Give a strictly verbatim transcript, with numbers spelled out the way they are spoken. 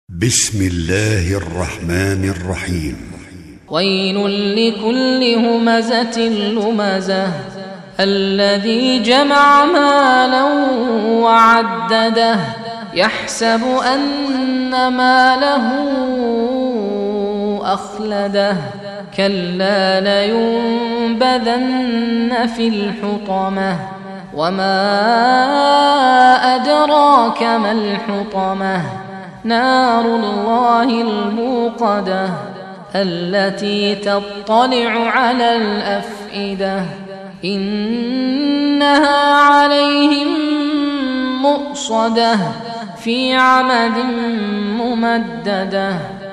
بسم الله الرحمن الرحيم. ويل لكل همزة لمزة الذي جمع مالا وعدده يحسب أن ماله أخلده كلا لينبذن في الحطمة وما أدراك ما الحطمة نار الله الموقدة التي تطلع على الأفئدة إنها عليهم مؤصدة في عمد ممددة.